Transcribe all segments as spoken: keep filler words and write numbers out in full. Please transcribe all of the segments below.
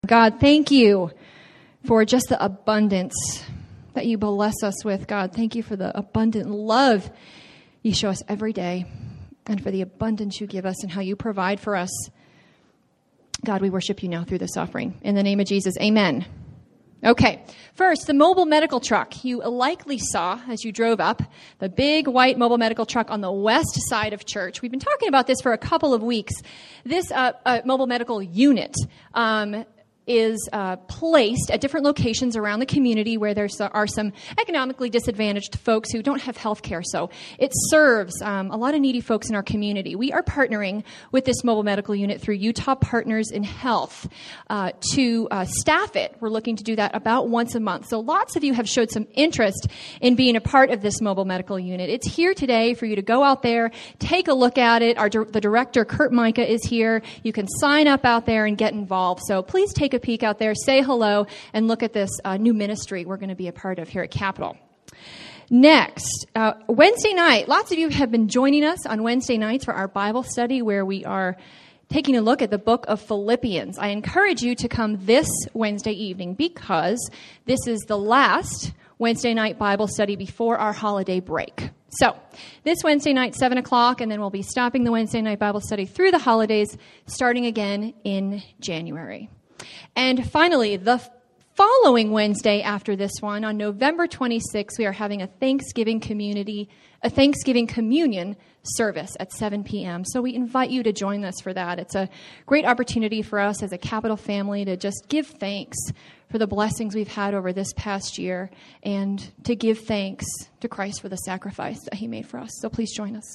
God, thank you for just the abundance that you bless us with, God. Thank you for the abundant love you show us every day and for the abundance you give us and how you provide for us. God, we worship you now through this offering. In the name of Jesus, amen. Okay, first, the mobile medical truck. You likely saw, as you drove up, the big white mobile medical truck on the west side of church. We've been talking about this for a couple of weeks. This uh, uh, mobile medical unit um is uh, placed at different locations around the community where there are some economically disadvantaged folks who don't have health care. So it serves um, a lot of needy folks in our community. We are partnering with this mobile medical unit through Utah Partners in Health uh, to uh, staff it. We're looking to do that about once a month. So lots of you have showed some interest in being a part of this mobile medical unit. It's here today for you to go out there, take a look at it. Our the director, Kurt Micah, is here. You can sign up out there and get involved. So please take a peek out there, say hello, and look at this uh, new ministry we're going to be a part of here at Capitol. Next, uh, Wednesday night. Lots of you have been joining us on Wednesday nights for our Bible study where we are taking a look at the book of Philippians. I encourage you to come this Wednesday evening because this is the last Wednesday night Bible study before our holiday break. So this Wednesday night, seven o'clock, and then we'll be stopping the Wednesday night Bible study through the holidays, starting again in January. And finally, the following Wednesday after this one, on November twenty-sixth, we are having a Thanksgiving community, a Thanksgiving communion service at seven p.m. So we invite you to join us for that. It's a great opportunity for us as a Capitol family to just give thanks for the blessings we've had over this past year and to give thanks to Christ for the sacrifice that he made for us. So please join us.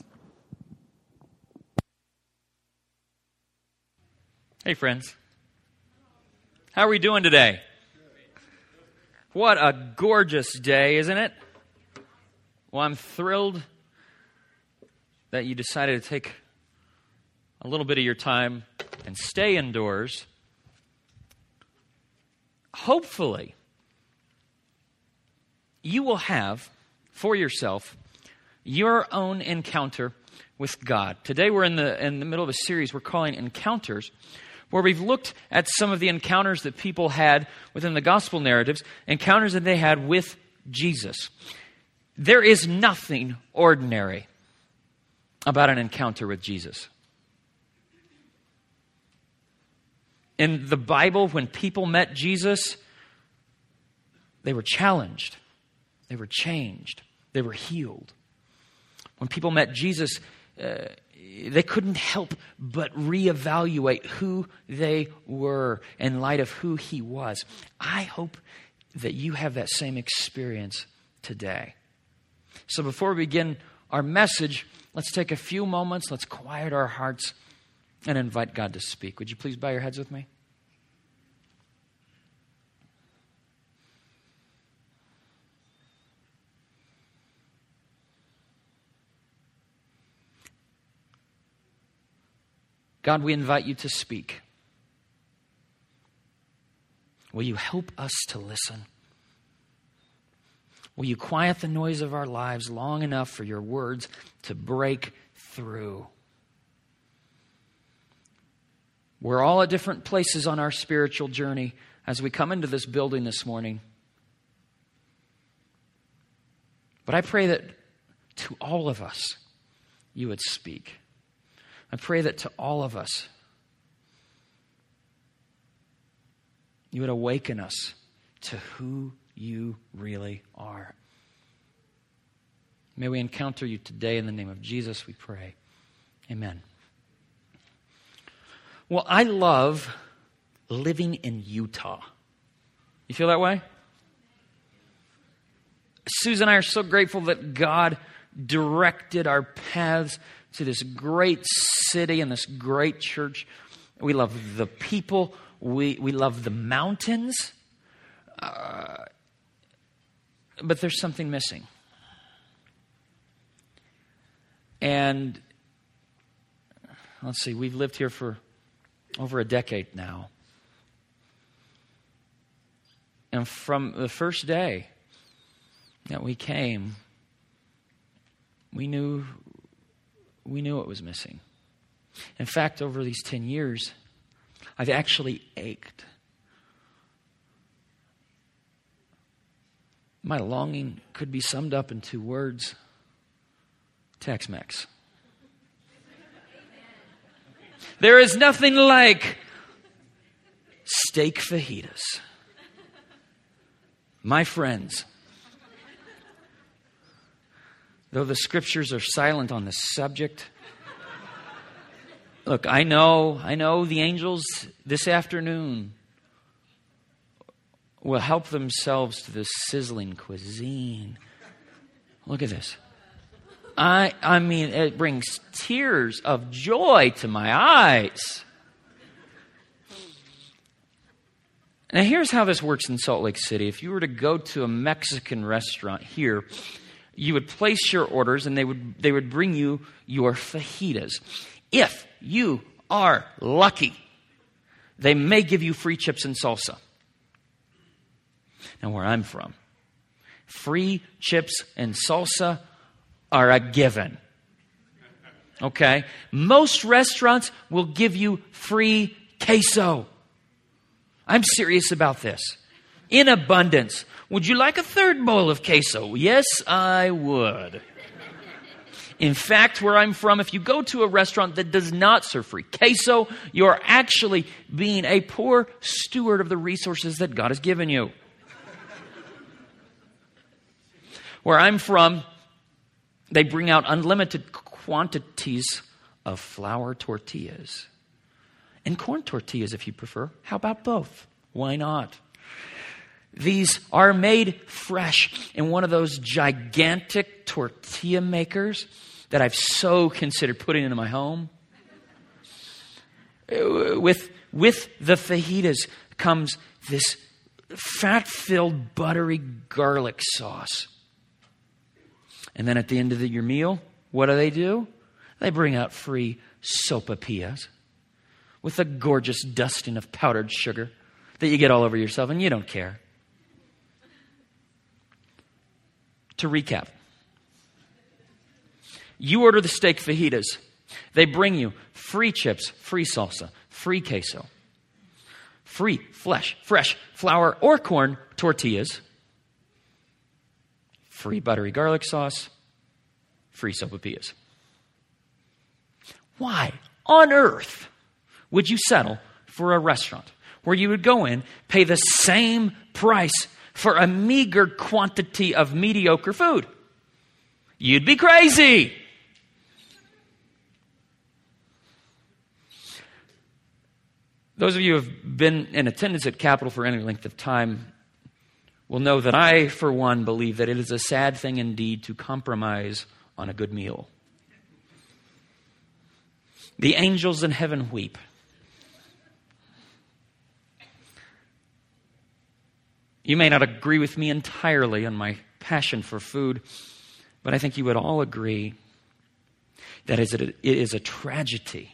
Hey, friends. How are we doing today? What a gorgeous day, isn't it? Well, I'm thrilled that you decided to take a little bit of your time and stay indoors. Hopefully, you will have for yourself your own encounter with God. Today we're in the in the middle of a series we're calling Encounters, where we've looked at some of the encounters that people had within the gospel narratives, encounters that they had with Jesus. There is nothing ordinary about an encounter with Jesus. In the Bible, when people met Jesus, they were challenged, they were changed, they were healed. When people met Jesus, uh, they couldn't help but reevaluate who they were in light of who he was. I hope that you have that same experience today. So before we begin our message, let's take a few moments, let's quiet our hearts and invite God to speak. Would you please bow your heads with me? God, we invite you to speak. Will you help us to listen? Will you quiet the noise of our lives long enough for your words to break through? We're all at different places on our spiritual journey as we come into this building this morning. But I pray that to all of us, you would speak. I pray that to all of us, you would awaken us to who you really are. May we encounter you today in the name of Jesus, we pray. Amen. Well, I love living in Utah. You feel that way? Susan and I are so grateful that God directed our paths to this great city and this great church. We love the people. We we love the mountains. Uh, but there's something missing. And let's see, we've lived here for over a decade now. And from the first day that we came, we knew we knew it was missing. In fact, over these ten years, I've actually ached My longing could be summed up in two words. Tex-Mex. There is nothing like steak fajitas. My friends, though the scriptures are silent on this subject, look, I know, I know the angels this afternoon will help themselves to this sizzling cuisine. Look at this. I, I mean, it brings tears of joy to my eyes. Now, here's how this works in Salt Lake City. If you were to go to a Mexican restaurant here, you would place your orders and they would they would bring you your fajitas. If you are lucky, they may give you free chips and salsa. Now, where I'm from, free chips and salsa are a given. Okay? Most restaurants will give you free queso. I'm serious about this. In abundance. Would you like a third bowl of queso? Yes, I would. In fact, where I'm from, if you go to a restaurant that does not serve free queso, you're actually being a poor steward of the resources that God has given you. Where I'm from, they bring out unlimited quantities of flour tortillas. And corn tortillas, if you prefer. How about both? Why not? These are made fresh in one of those gigantic tortilla makers that I've so considered putting into my home. With, with the fajitas comes this fat-filled, buttery garlic sauce. And then at the end of the, your meal, what do they do? They bring out free sopapillas with a gorgeous dusting of powdered sugar that you get all over yourself and you don't care. To recap, you order the steak fajitas. They bring you free chips, free salsa, free queso, free flesh, fresh flour or corn tortillas, free buttery garlic sauce, free sopapillas. Why on earth would you settle for a restaurant where you would go in, pay the same price for a meager quantity of mediocre food? You'd be crazy. Those of you who have been in attendance at Capitol for any length of time will know that I, for one, believe that it is a sad thing indeed to compromise on a good meal. The angels in heaven weep. You may not agree with me entirely on my passion for food, but I think you would all agree that it is a tragedy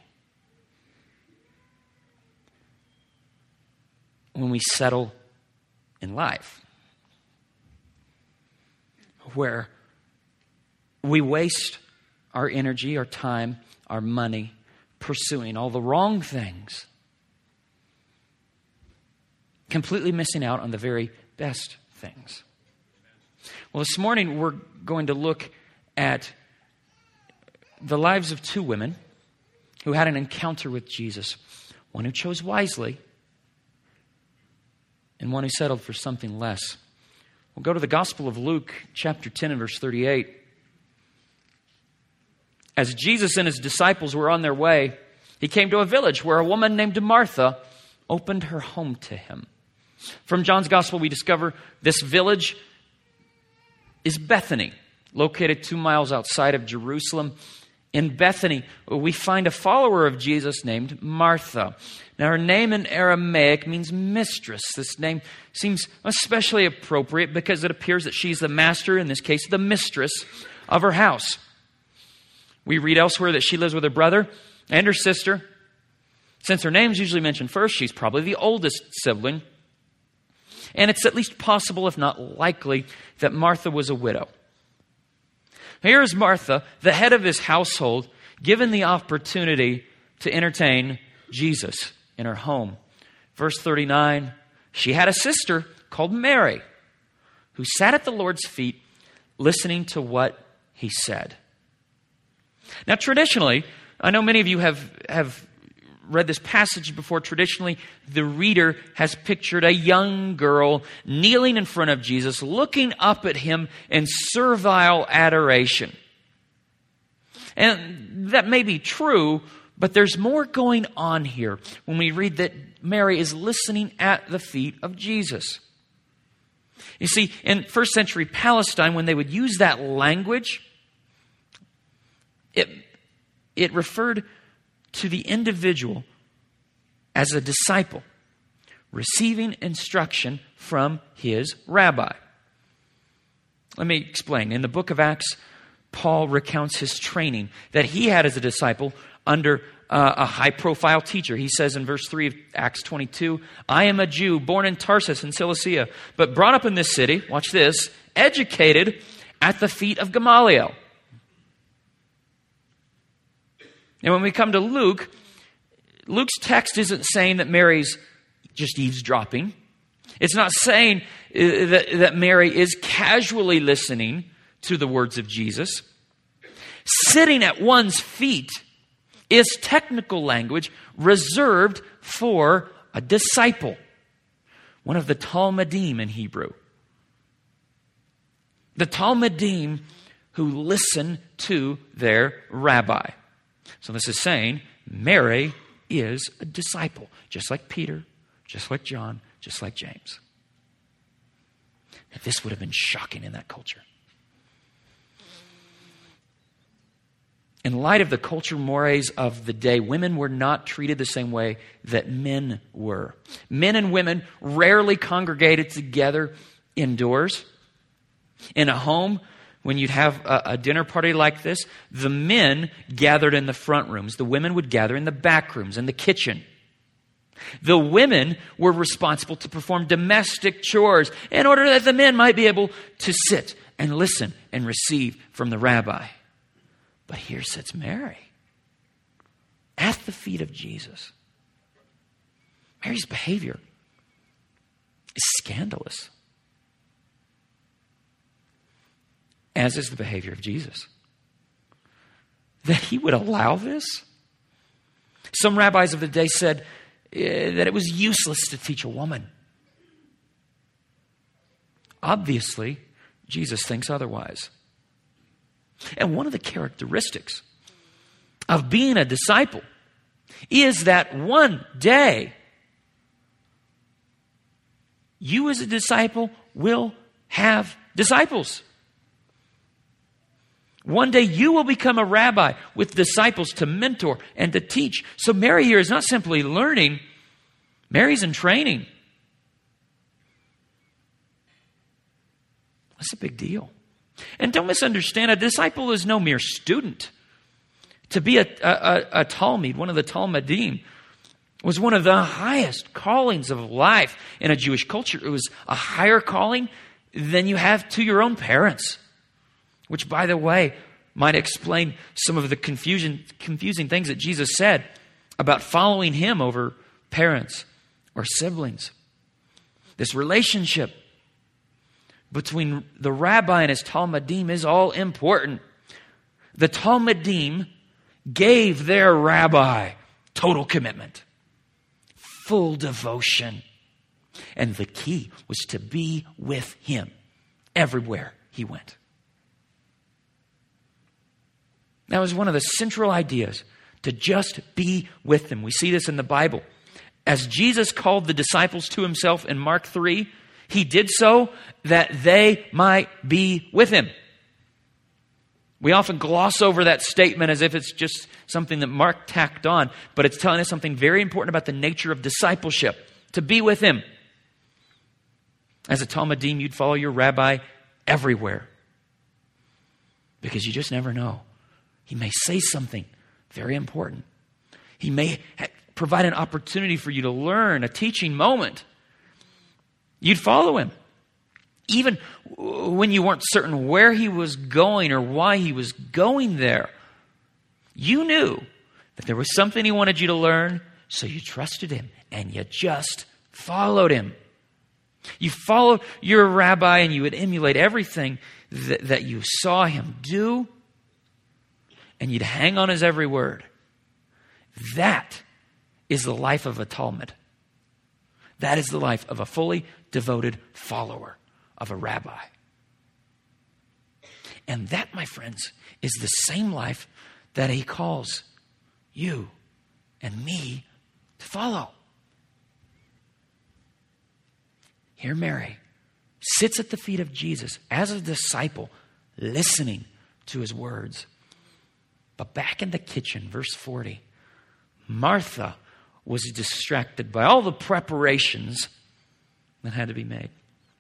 when we settle in life where we waste our energy, our time, our money pursuing all the wrong things, completely missing out on the very best things. Well, this morning we're going to look at the lives of two women who had an encounter with Jesus. One who chose wisely and one who settled for something less. We'll go to the Gospel of Luke, chapter ten and verse thirty-eight. As Jesus and his disciples were on their way, he came to a village where a woman named Martha opened her home to him. From John's Gospel, we discover this village is Bethany, located two miles outside of Jerusalem. In Bethany, we find a follower of Jesus named Martha. Now, her name in Aramaic means mistress. This name seems especially appropriate because it appears that she's the master, in this case, the mistress of her house. We read elsewhere that she lives with her brother and her sister. Since her name's usually mentioned first, she's probably the oldest sibling. And it's at least possible, if not likely, that Martha was a widow. Here is Martha, the head of his household, given the opportunity to entertain Jesus in her home. Verse thirty-nine, she had a sister called Mary, who who sat at the Lord's feet listening to what he said. Now, traditionally, I know many of you have, have read this passage before. Traditionally, the reader has pictured a young girl kneeling in front of Jesus, looking up at him in servile adoration. And that may be true, but there's more going on here when we read that Mary is listening at the feet of Jesus. You see, in first century Palestine, when they would use that language, it, it referred to the individual as a disciple receiving instruction from his rabbi. Let me explain. In the book of Acts, Paul recounts his training that he had as a disciple under uh, a high-profile teacher. He says in verse three of Acts twenty-two, I am a Jew born in Tarsus in Cilicia, but brought up in this city, watch this, educated at the feet of Gamaliel. And when we come to Luke, Luke's text isn't saying that Mary's just eavesdropping. It's not saying that, that Mary is casually listening to the words of Jesus. Sitting at one's feet is technical language reserved for a disciple, one of the Talmudim in Hebrew. The Talmudim who listen to their rabbi. So this is saying Mary is a disciple, just like Peter, just like John, just like James. Now, this would have been shocking in that culture. In light of the culture mores of the day, women were not treated the same way that men were. Men and women rarely congregated together indoors. In a home, when you'd have a, a dinner party like this, the men gathered in the front rooms. The women would gather in the back rooms, in the kitchen. The women were responsible to perform domestic chores in order that the men might be able to sit and listen and receive from the rabbi. But here sits Mary at the feet of Jesus. Mary's behavior is scandalous, as is the behavior of Jesus. That he would allow this? Some rabbis of the day said uh, that it was useless to teach a woman. Obviously, Jesus thinks otherwise. And one of the characteristics of being a disciple is that one day you as a disciple will have disciples. One day you will become a rabbi with disciples to mentor and to teach. So Mary here is not simply learning, Mary's in training. That's a big deal. And don't misunderstand, a disciple is no mere student. To be a, a, a Talmud, one of the Talmudim, was one of the highest callings of life in a Jewish culture. It was a higher calling than you have to your own parents. Which, by the way, might explain some of the confusion, confusing things that Jesus said about following him over parents or siblings. This relationship between the rabbi and his Talmudim is all important. The Talmudim gave their rabbi total commitment, full devotion. And the key was to be with him everywhere he went. That was one of the central ideas, to just be with him. We see this in the Bible. As Jesus called the disciples to himself in Mark three, he did so that they might be with him. We often gloss over that statement as if it's just something that Mark tacked on, but it's telling us something very important about the nature of discipleship, to be with him. As a Talmudim, you'd follow your rabbi everywhere, because you just never know. He may say something very important. He may ha- provide an opportunity for you to learn, a teaching moment. You'd follow him. Even when you weren't certain where he was going or why he was going there. You knew that there was something he wanted you to learn, so you trusted him and you just followed him. You follow your rabbi and you would emulate everything that, that you saw him do, and you'd hang on his every word. That is the life of a Talmud. That is the life of a fully devoted follower of a rabbi. And that, my friends, is the same life that he calls you and me to follow. Here Mary sits at the feet of Jesus as a disciple, listening to his words. But back in the kitchen, verse forty, Martha was distracted by all the preparations that had to be made.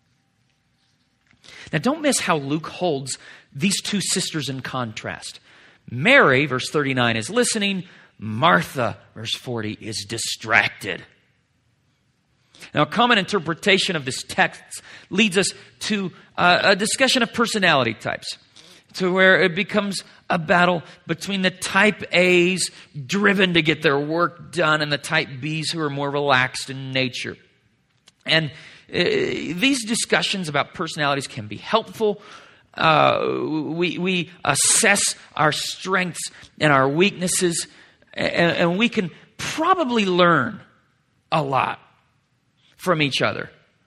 Now, don't miss how Luke holds these two sisters in contrast. Mary, verse thirty-nine, is listening. Martha, verse forty, is distracted. Now, a common interpretation of this text leads us to uh, a discussion of personality types, to where it becomes a battle between the type A's, driven to get their work done, and the type B's, who are more relaxed in nature. And uh, these discussions about personalities can be helpful. Uh, we, we assess our strengths and our weaknesses, and, and we can probably learn a lot from each other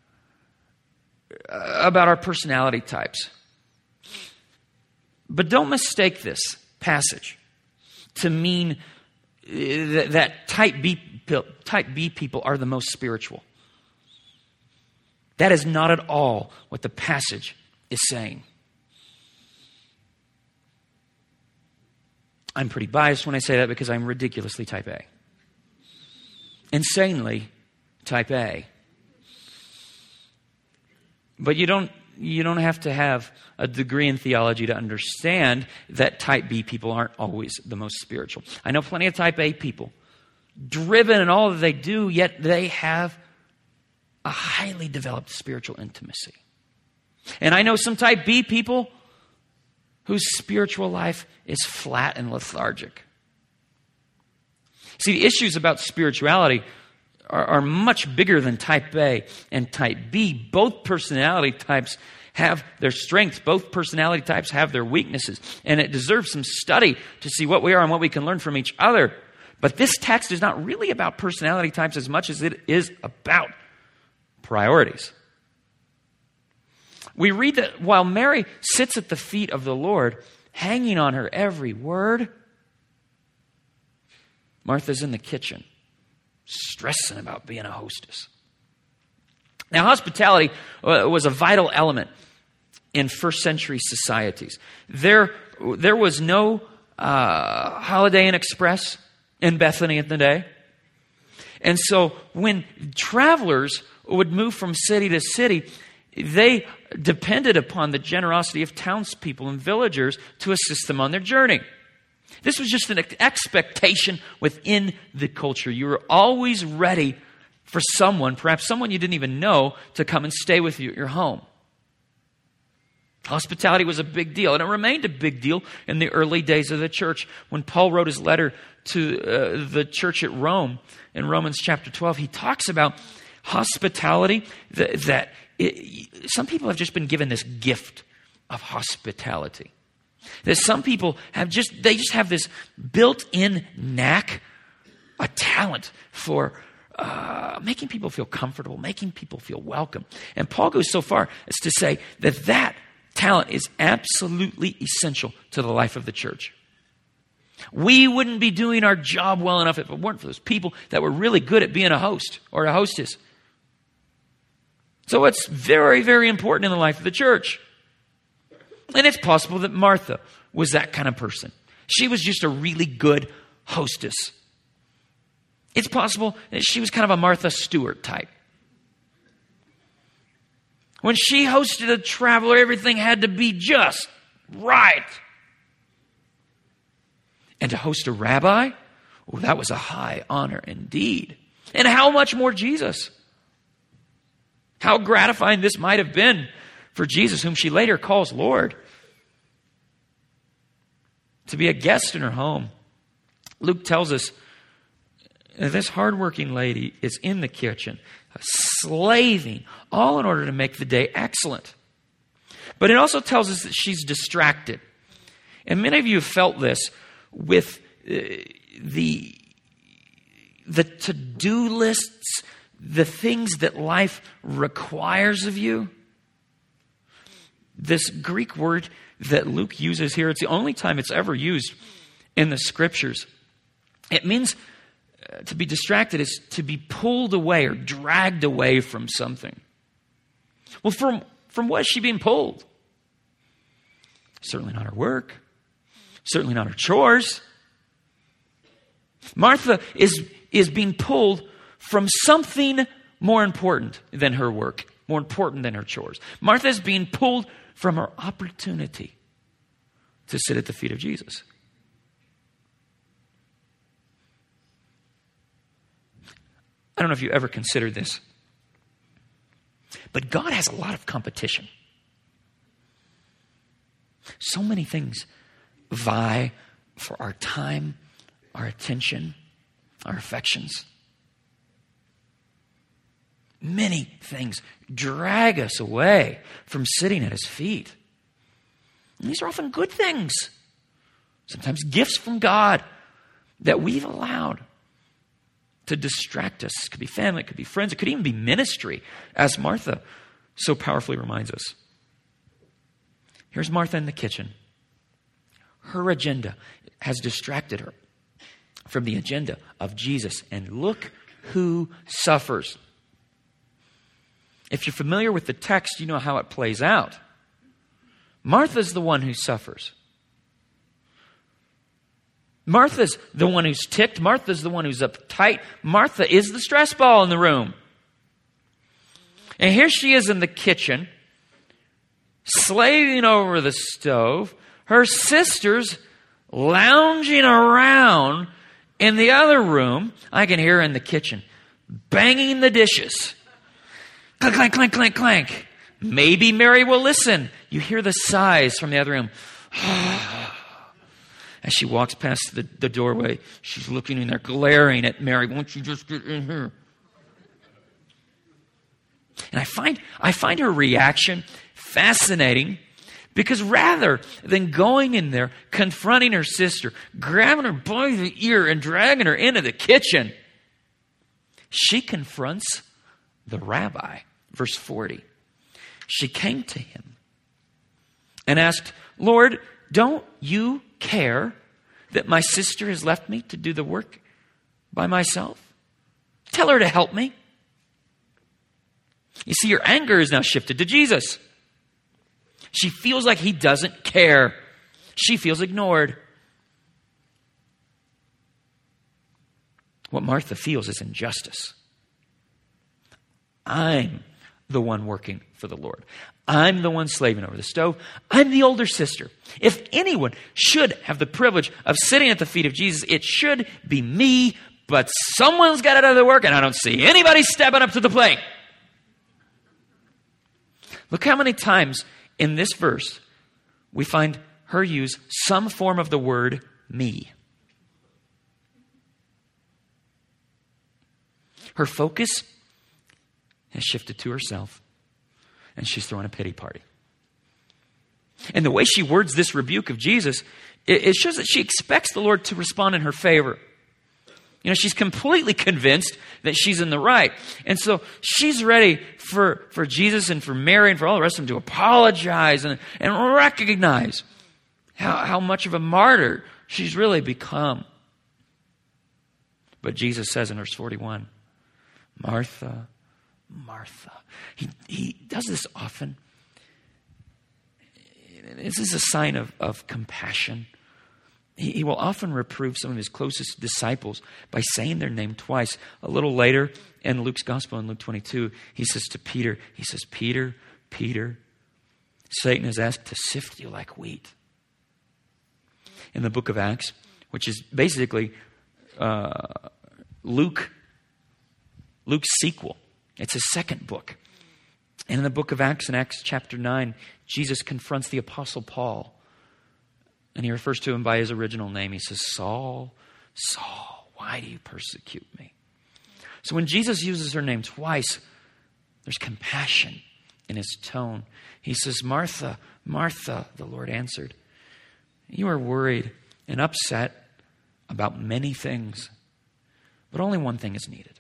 about our personality types. But don't mistake this passage to mean that, that type B, type B people are the most spiritual. That is not at all what the passage is saying. I'm pretty biased when I say that because I'm ridiculously type A. Insanely type A. But you don't you don't have to have a degree in theology to understand that type B people aren't always the most spiritual. I know plenty of type A people, driven in all that they do, yet they have a highly developed spiritual intimacy. And I know some type B people whose spiritual life is flat and lethargic. See, the issues about spirituality are, are much bigger than type A and type B. Both personality types have their strengths. Both personality types have their weaknesses. And it deserves some study to see what we are and what we can learn from each other. But this text is not really about personality types as much as it is about priorities. We read that while Mary sits at the feet of the Lord, hanging on her every word, Martha's in the kitchen, stressing about being a hostess. Now, hospitality was a vital element in first century societies. There, there was no uh, Holiday Inn Express in Bethany at the day. And so when travelers would move from city to city, they depended upon the generosity of townspeople and villagers to assist them on their journey. This was just an expectation within the culture. You were always ready for someone, perhaps someone you didn't even know, to come and stay with you at your home. Hospitality was a big deal, and it remained a big deal in the early days of the church. When Paul wrote his letter to uh, the church at Rome, in Romans chapter twelve, he talks about hospitality, that, that it, some people have just been given this gift of hospitality. That some people have just, they just have this built-in knack, a talent for uh, making people feel comfortable, making people feel welcome. And Paul goes so far as to say that that talent is absolutely essential to the life of the church. We wouldn't be doing our job well enough if it weren't for those people that were really good at being a host or a hostess. So it's very, very important in the life of the church. And it's possible that Martha was that kind of person. She was just a really good hostess. It's possible that she was kind of a Martha Stewart type. When she hosted a traveler, everything had to be just right. And to host a rabbi, oh, that was a high honor indeed. And how much more Jesus? How gratifying this might have been for Jesus, whom she later calls Lord, to be a guest in her home. Luke tells us that this hardworking lady is in the kitchen, slaving, all in order to make the day excellent. But it also tells us that she's distracted. And many of you have felt this with uh, the, the to-do lists, the things that life requires of you. This Greek word that Luke uses here, it's the only time it's ever used in the scriptures. It means uh, to be distracted is to be pulled away or dragged away from something. Well, from, from what is she being pulled? Certainly not her work. Certainly not her chores. Martha is, is being pulled from something more important than her work, more important than her chores. Martha is being pulled from her opportunity to sit at the feet of Jesus. I don't know if you ever considered this, but God has a lot of competition. So many things vie for our time, our attention, our affections. Many things drag us away from sitting at his feet. And these are often good things. Sometimes gifts from God that we've allowed to distract us. It could be family, it could be friends, it could even be ministry, as Martha so powerfully reminds us. Here's Martha in the kitchen. Her agenda has distracted her from the agenda of Jesus. And look who suffers. If you're familiar with the text, you know how it plays out. Martha's the one who suffers. Martha's the one who's ticked. Martha's the one who's uptight. Martha is the stress ball in the room. And here she is in the kitchen, slaving over the stove. Her sister's lounging around in the other room. I can hear her in the kitchen, banging the dishes. Clank, clank, clank, clank, clank. Maybe Mary will listen. You hear the sighs from the other room. As she walks past the, the doorway, she's looking in there, glaring at Mary. Won't you just get in here? And I find, I find her reaction fascinating because rather than going in there, confronting her sister, grabbing her by the ear and dragging her into the kitchen, she confronts the rabbi. Verse forty. She came to him and asked, Lord, don't you care that my sister has left me to do the work by myself? Tell her to help me. You see, your anger is now shifted to Jesus. She feels like he doesn't care. She feels ignored. What Martha feels is injustice. I'm the one working for the Lord. I'm the one slaving over the stove. I'm the older sister. If anyone should have the privilege of sitting at the feet of Jesus, it should be me, but someone's got to do the work and I don't see anybody stepping up to the plate. Look how many times in this verse we find her use some form of the word me. Her focus has shifted to herself, and she's throwing a pity party. And the way she words this rebuke of Jesus, it, it shows that she expects the Lord to respond in her favor. You know, she's completely convinced that she's in the right. And so she's ready for, for Jesus and for Mary and for all the rest of them to apologize and, and recognize how, how much of a martyr she's really become. But Jesus says in verse forty-one, Martha, Martha. He, he does this often. This is a sign of, of compassion. He, he will often reprove some of his closest disciples by saying their name twice. A little later in Luke's gospel, in Luke twenty-two, he says to Peter, he says, Peter, Peter, Satan has asked to sift you like wheat. In the book of Acts, which is basically uh, Luke, Luke's sequel. It's his second book. And in the book of Acts, in Acts chapter nine, Jesus confronts the Apostle Paul. And he refers to him by his original name. He says, Saul, Saul, why do you persecute me? So when Jesus uses her name twice, There's compassion in his tone. He says, Martha, Martha, the Lord answered, you are worried and upset about many things, but only one thing is needed.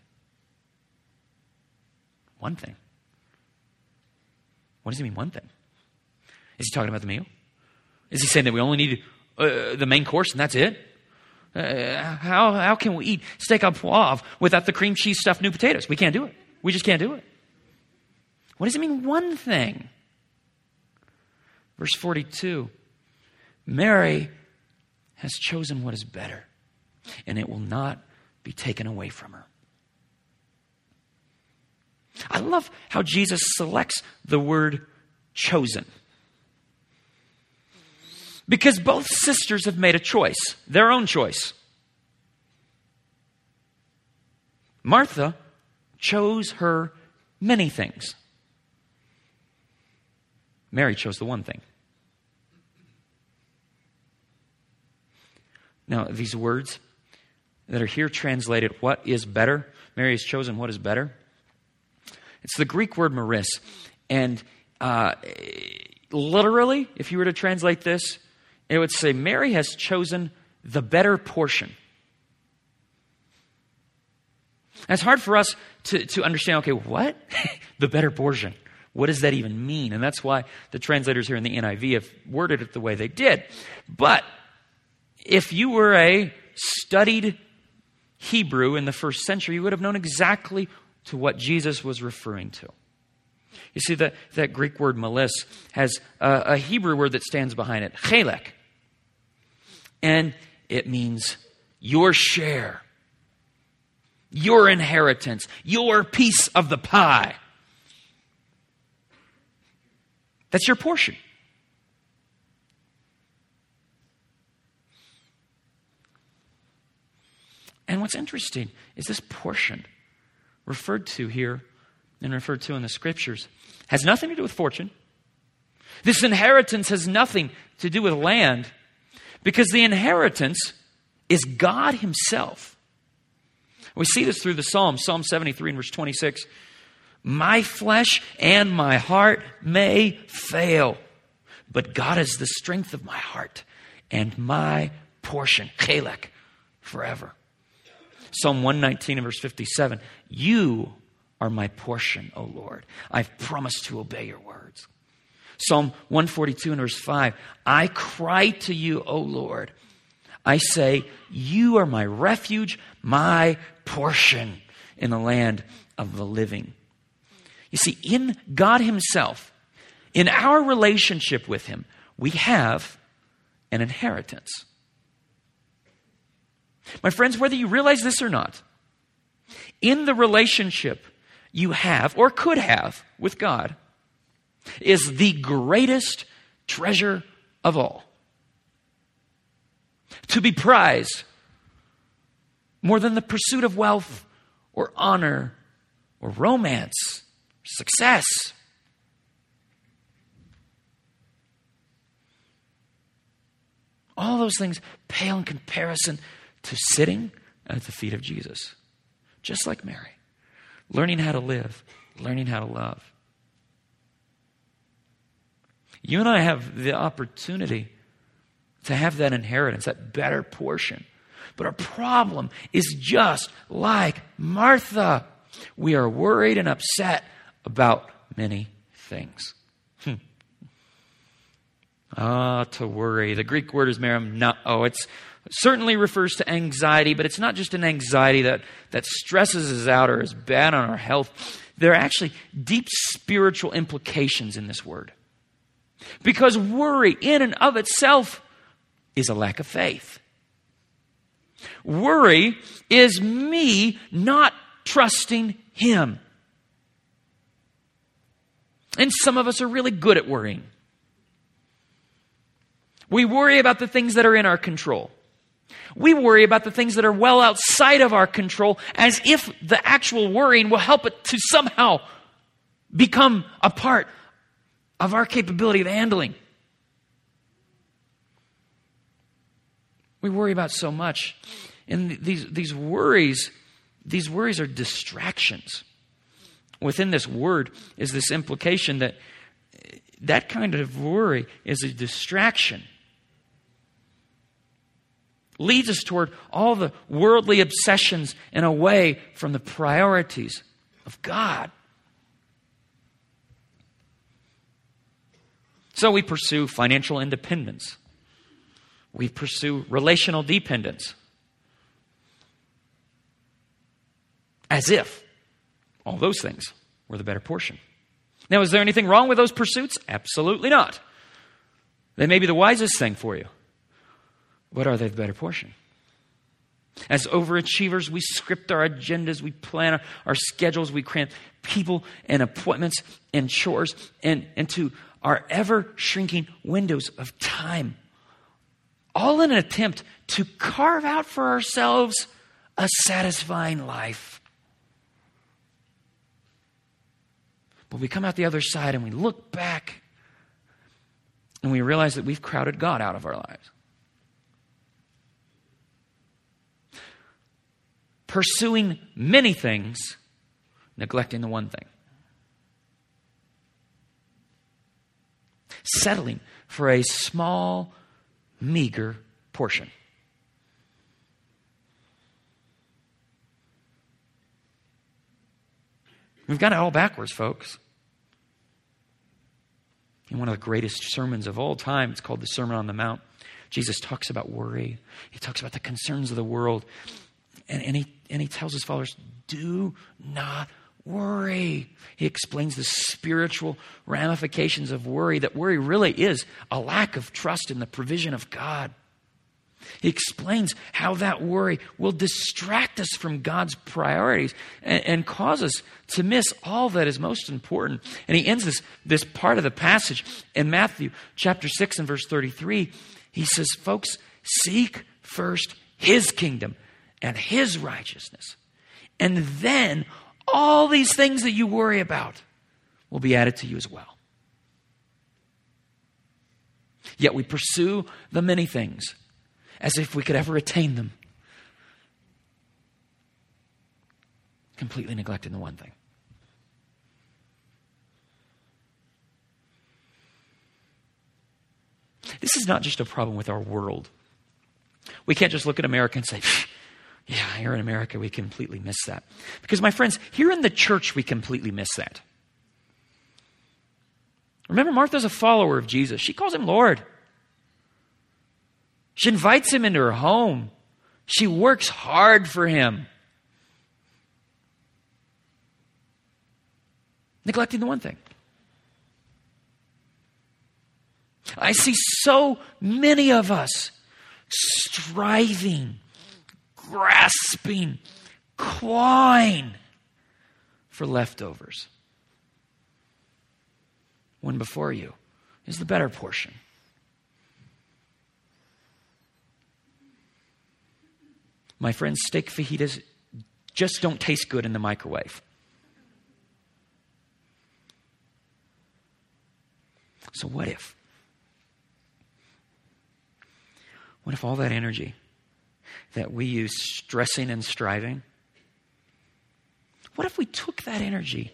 One thing. What does he mean, one thing? Is he talking about the meal? Is he saying that we only need uh, the main course and that's it? Uh, how how can we eat steak au poivre without the cream cheese stuffed new potatoes? We can't do it. We just can't do it. What does it mean, one thing? Verse forty-two, Mary has chosen what is better, and it will not be taken away from her. I love how Jesus selects the word chosen. Because both sisters have made a choice, their own choice. Martha chose her many things. Mary chose the one thing. Now, these words that are here translated, what is better? Mary has chosen what is better. It's the Greek word meris. And uh, literally, if you were to translate this, it would say, Mary has chosen the better portion. And it's hard for us to, to understand, okay, what? The better portion. What does that even mean? And that's why the translators here in the N I V have worded it the way they did. But if you were a studied Hebrew in the first century, you would have known exactly to what Jesus was referring to. You see, that, that Greek word melis has a, a Hebrew word that stands behind it, chelek. And it means your share, your inheritance, your piece of the pie. That's your portion. And what's interesting is this portion referred to here and referred to in the scriptures has nothing to do with fortune. This inheritance has nothing to do with land, because the inheritance is God himself. We see this through the Psalms, Psalm seventy-three and verse twenty-six. My flesh and my heart may fail, but God is the strength of my heart and my portion, chelek, forever. Psalm one nineteen and verse fifty-seven. You are my portion, O Lord. I've promised to obey your words. Psalm one forty-two and verse five. I cry to you, O Lord. I say, you are my refuge, my portion in the land of the living. You see, in God himself, in our relationship with him, we have an inheritance. My friends, whether you realize this or not, in the relationship you have or could have with God is the greatest treasure of all. To be prized more than the pursuit of wealth or honor or romance, success. All those things pale in comparison to sitting at the feet of Jesus. Just like Mary. Learning how to live. Learning how to love. You and I have the opportunity to have that inheritance, that better portion. But our problem is just like Martha. We are worried and upset about many things. Hmm. Ah, to worry. The Greek word is merimnao. Oh, it's certainly refers to anxiety, but it's not just an anxiety that, that stresses us out or is bad on our health. There are actually deep spiritual implications in this word. Because worry in and of itself is a lack of faith. Worry is me not trusting him. And some of us are really good at worrying. We worry about the things that are in our control. We worry about the things that are well outside of our control, as if the actual worrying will help it to somehow become a part of our capability of handling. We worry about so much. And these, these worries, these worries are distractions. within this word is this implication that that kind of worry is a distraction. Leads us toward all the worldly obsessions and away from the priorities of God. So we pursue financial independence. We pursue relational dependence. As if all those things were the better portion. Now, is there anything wrong with those pursuits? Absolutely not. They may be the wisest thing for you. But are they the better portion? As overachievers, we script our agendas, we plan our schedules, we cram people and appointments and chores and, into our ever-shrinking windows of time. All in an attempt to carve out for ourselves a satisfying life. But we come out the other side and we look back and we realize that we've crowded God out of our lives. Pursuing many things, neglecting the one thing. Settling for a small, meager portion. We've got it all backwards, folks. In one of the greatest sermons of all time, it's called the Sermon on the Mount, Jesus talks about worry. He talks about the concerns of the world. And, and, he, and he tells his followers, do not worry. He explains the spiritual ramifications of worry, that worry really is a lack of trust in the provision of God. He explains how that worry will distract us from God's priorities and, and cause us to miss all that is most important. And he ends this, this part of the passage in Matthew chapter six and verse thirty-three. He says, folks, seek first his kingdom and his righteousness. And then all these things that you worry about will be added to you as well. Yet we pursue the many things as if we could ever attain them, completely neglecting the one thing. This is not just a problem with our world. We can't just look at America and say, yeah, here in America we completely miss that. Because my friends, here in the church we completely miss that. Remember, Martha's a follower of Jesus. She calls him Lord. She invites him into her home. She works hard for him. Neglecting the one thing. I see so many of us striving, grasping, clawing for leftovers, when before you is the better portion. My friends, steak fajitas just don't taste good in the microwave. So what if? What if all that energy that we use stressing and striving, what if we took that energy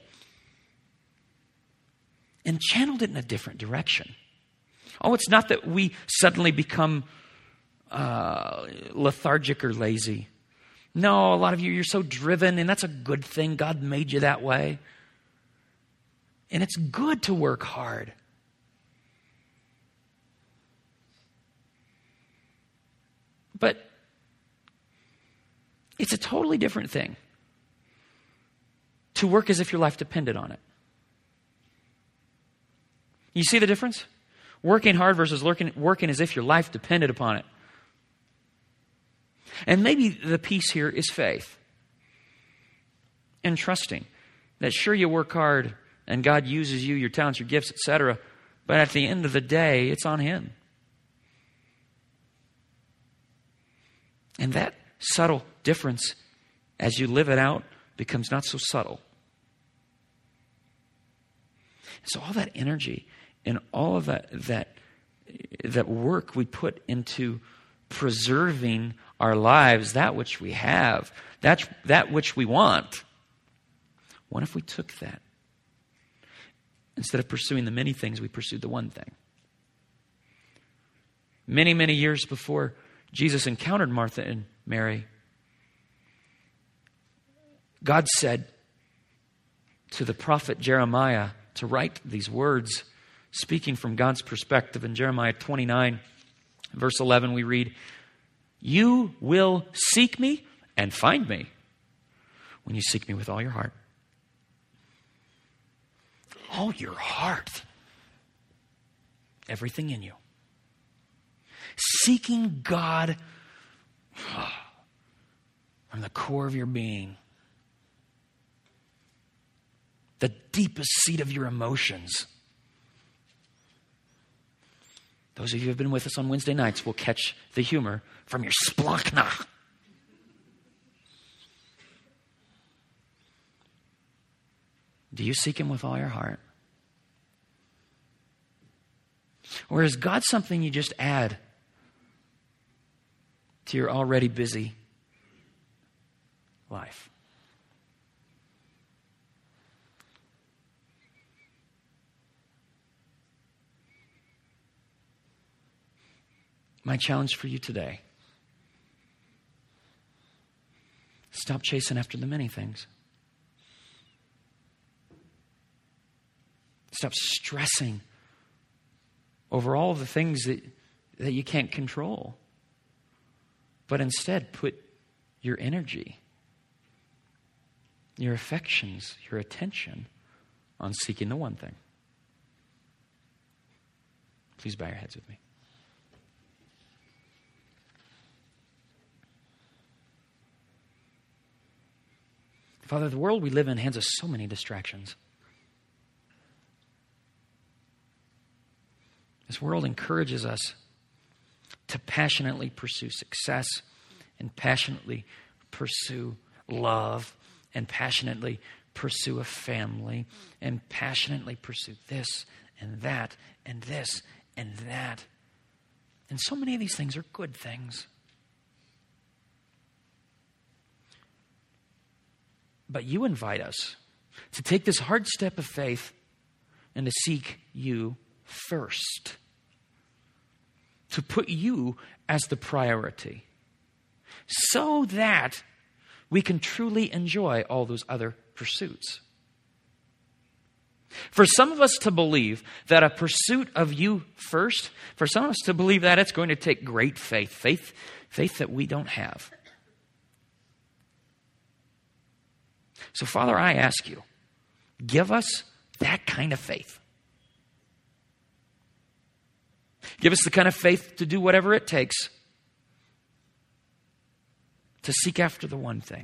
and channeled it in a different direction? Oh, it's not that we suddenly become uh, lethargic or lazy. No, a lot of you, you're so driven, and that's a good thing. God made you that way. And it's good to work hard. But it's a totally different thing to work as if your life depended on it. You see the difference? Working hard versus working, working as if your life depended upon it. And maybe the piece here is faith. And trusting that sure you work hard and God uses you, your talents, your gifts, et cetera. But at the end of the day, it's on Him. And that subtle difference, as you live it out, becomes not so subtle. So all that energy and all of that that that work we put into preserving our lives, that which we have, that, that which we want, What if we took that? Instead of pursuing the many things, we pursued the one thing. Many, many years before Jesus encountered Martha and Mary, God said to the prophet Jeremiah to write these words, speaking from God's perspective. In Jeremiah twenty-nine, verse eleven, we read, "You will seek me and find me when you seek me with all your heart." All your heart. Everything in you. Seeking God from the core of your being. The deepest seat of your emotions. Those of you who have been with us on Wednesday nights will catch the humor from your splachna. Do you seek Him with all your heart? Or is God something you just add to your already busy life? My challenge for you today: stop chasing after the many things. Stop stressing over all of the things that, that you can't control. But instead, put your energy, your affections, your attention on seeking the one thing. Please bow your heads with me. Father, the world we live in hands us so many distractions. This world encourages us to passionately pursue success and passionately pursue love and passionately pursue a family and passionately pursue this and that and this and that. And so many of these things are good things. But you invite us to take this hard step of faith and to seek you first. To put you as the priority. So that we can truly enjoy all those other pursuits. For some of us to believe that a pursuit of you first, for some of us to believe that it's going to take great faith. Faith, faith that we don't have. So, Father, I ask you, give us that kind of faith. Give us the kind of faith to do whatever it takes to seek after the one thing.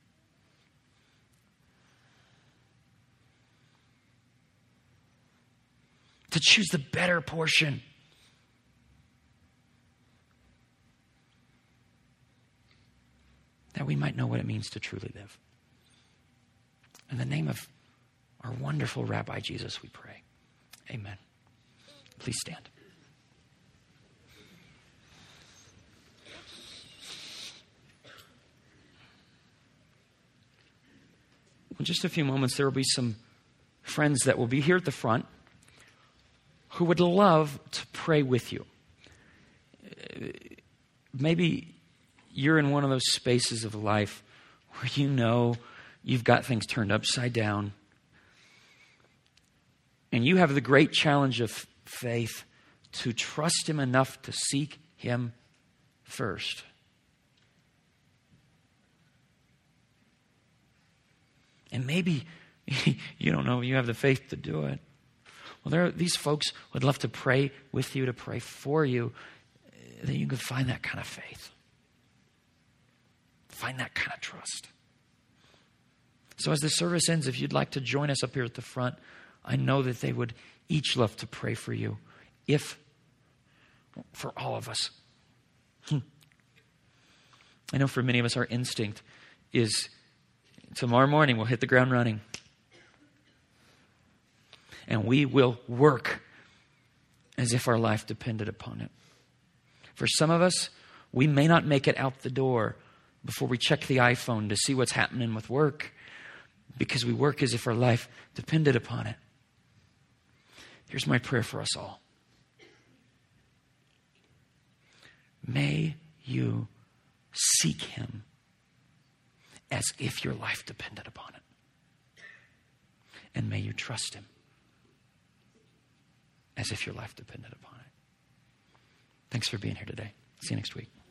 To choose the better portion. That we might know what it means to truly live. In the name of our wonderful Rabbi Jesus, we pray. Amen. Please stand. In just a few moments, there will be some friends that will be here at the front who would love to pray with you. Maybe you're in one of those spaces of life where you know you've got things turned upside down. And you have the great challenge of faith to trust Him enough to seek Him first. And maybe you don't know you have the faith to do it. Well, there are, these folks would love to pray with you, to pray for you, that you could find that kind of faith. Find that kind of trust. So as the service ends, if you'd like to join us up here at the front, I know that they would each love to pray for you. If, for all of us. I know for many of us, our instinct is tomorrow morning we'll hit the ground running. And we will work as if our life depended upon it. For some of us, we may not make it out the door before we check the iPhone to see what's happening with work. because we work as if our life depended upon it. Here's my prayer for us all. May you seek him as if your life depended upon it. And may you trust him as if your life depended upon it. Thanks for being here today. See you next week.